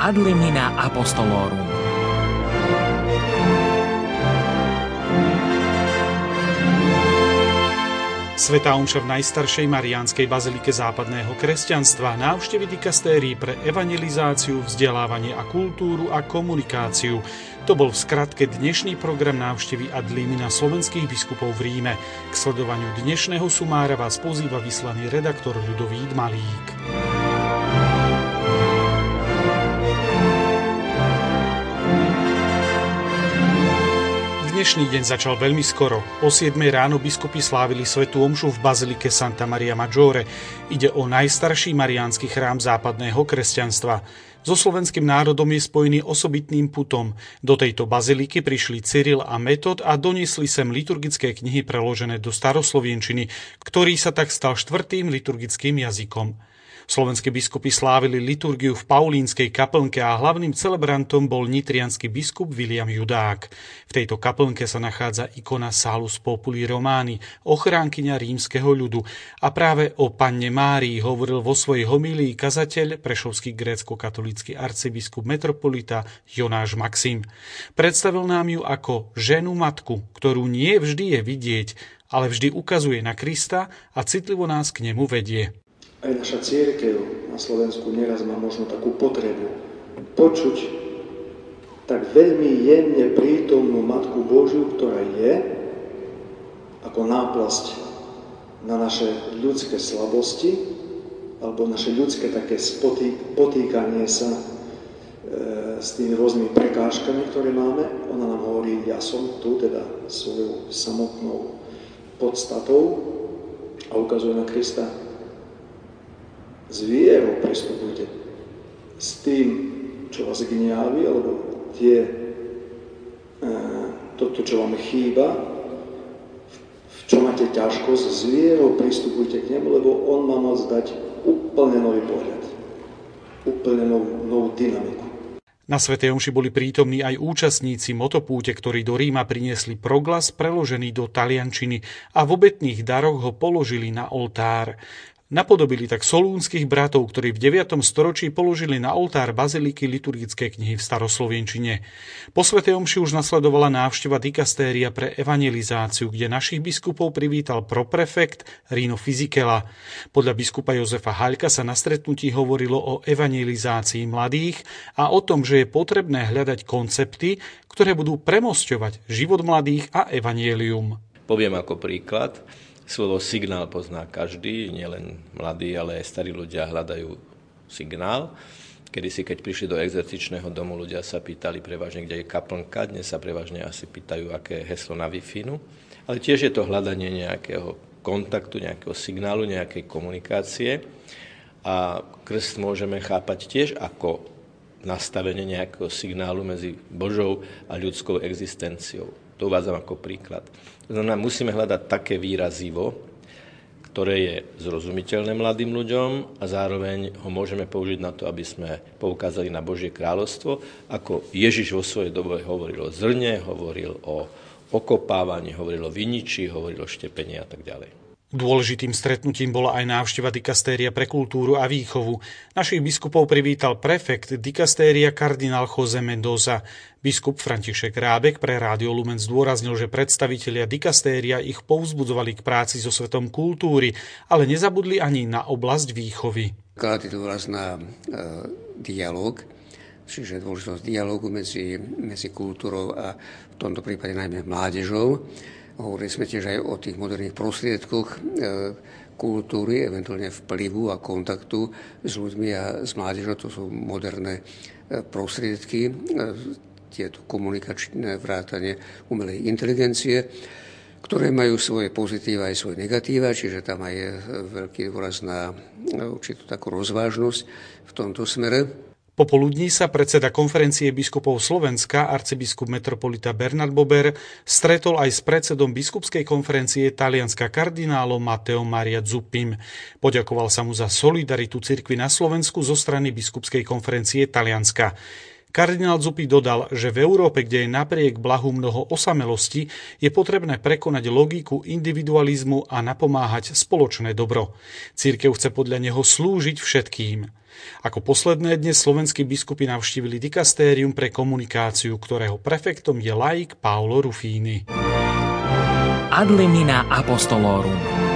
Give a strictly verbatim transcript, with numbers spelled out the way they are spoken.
Ad limina apostolorum. Svätá omša v najstaršej mariánskej bazilike západného kresťanstva, návštevy dikastérií pre evangelizáciu, vzdelávanie a kultúru a komunikáciu. To bol v skratke dnešný program návštevy ad limina slovenských biskupov v Ríme. K sledovaniu dnešného sumára vás pozýva vyslaný redaktor Ľudovít Malík. Dnešný deň začal veľmi skoro. O siedmej ráno biskupy slávili svätú omšu v bazilike Santa Maria Maggiore. Ide o najstarší mariánsky chrám západného kresťanstva. So slovenským národom je spojený osobitným putom. Do tejto baziliky prišli Cyril a Metod a doniesli sem liturgické knihy preložené do staroslovienčiny, ktorý sa tak stal štvrtým liturgickým jazykom. Slovenské biskupy slávili liturgiu v Paulínskej kaplnke a hlavným celebrantom bol nitriansky biskup Viliam Judák. V tejto kaplnke sa nachádza ikona Salus Populi Romani, ochránkyňa rímskeho ľudu. A práve o Panne Márii hovoril vo svojej homílii kazateľ, prešovský grécko-katolícky arcibiskup metropolita Jonáš Maxim. Predstavil nám ju ako ženu matku, ktorú nie vždy je vidieť, ale vždy ukazuje na Krista a citlivo nás k nemu vedie. Aj naša cirkev na Slovensku neraz má možno takú potrebu počuť tak veľmi jemne prítomnú Matku Božiu, ktorá je ako náplasť na naše ľudské slabosti alebo naše ľudské také spotý, potýkanie sa e, s tými rôznymi prekážkami, ktoré máme. Ona nám hovorí, ja som tu, teda svojou samotnou podstatou a ukazuje na Krista. S vierou pristupujte s tým, čo vás gniaví, alebo tie, toto, čo vám chýba, v čo máte ťažkosť, s vierou pristupujte k nemu, lebo on má môcť dať úplne nový pohľad, úplne novú, novú dynamiku. Na svätej omši boli prítomní aj účastníci motopúte, ktorí do Ríma priniesli proglas preložený do taliančiny a v obetných daroch ho položili na oltár. Napodobili tak solúnskych bratov, ktorí v deviatom storočí položili na oltár baziliky liturgické knihy v staroslovenčine. Po svätej omši už nasledovala návšteva dikastéria pre evangelizáciu, kde našich biskupov privítal proprefekt Rino Fisichella. Podľa biskupa Jozefa Haľka sa na stretnutí hovorilo o evangelizácii mladých a o tom, že je potrebné hľadať koncepty, ktoré budú premosťovať život mladých a evanjelium. Poviem ako príklad. Slovo signál pozná každý, nielen mladí, ale aj starí ľudia hľadajú signál. Kedysi, keď prišli do exercičného domu, ľudia sa pýtali prevažne, kde je kaplnka, dnes sa prevažne asi pýtajú, aké je heslo na Wi-Fi. Ale tiež je to hľadanie nejakého kontaktu, nejakého signálu, nejakej komunikácie. A krst môžeme chápať tiež ako nastavenie nejakého signálu medzi Božou a ľudskou existenciou. To uvádzam ako príklad. To znamená, musíme hľadať také výrazivo, ktoré je zrozumiteľné mladým ľuďom a zároveň ho môžeme použiť na to, aby sme poukázali na Božie kráľovstvo, ako Ježiš vo svojej dobe hovoril o zrne, hovoril o okopávaní, hovoril o viniči, hovoril o štepení a tak ďalej. Dôležitým stretnutím bola aj návšteva dikastéria pre kultúru a výchovu. Našich biskupov privítal prefekt dikastéria kardinál José Mendoza. Biskup František Rábek pre Rádio Lumen zdôraznil, že predstavitelia dikastéria ich povzbudzovali k práci so svetom kultúry, ale nezabudli ani na oblasť výchovy. Kladí dôraz na e, dialóg, čiže dôležitosť dialógu medzi, medzi kultúrou a v tomto prípade najmä mládežou. Hovorili sme tiež aj o tých moderných prostriedkoch e, kultúry, eventuálne vplyvu a kontaktu s ľuďmi a s mládežou. To sú moderné e, prostriedky, e, tieto komunikačné vrátane umelej inteligencie, ktoré majú svoje pozitíva aj svoje negatíva, čiže tam aj je veľký dôraz na určitú takú rozvážnosť v tomto smere. Popoludní sa predseda konferencie biskupov Slovenska, arcibiskup metropolita Bernard Bober, stretol aj s predsedom biskupskej konferencie Talianska kardinálom Matteom Maria Zuppim. Poďakoval sa mu za solidaritu cirkvi na Slovensku zo strany biskupskej konferencie Talianska. Kardinál Zuppi dodal, že v Európe, kde je napriek blahu mnoho osamelosti, je potrebné prekonať logiku individualizmu a napomáhať spoločné dobro. Cirkev chce podľa neho slúžiť všetkým. Ako posledné dnes slovenskí biskupy navštívili dikastérium pre komunikáciu, ktorého prefektom je laik Paolo Ruffini. Ad limina apostolorum.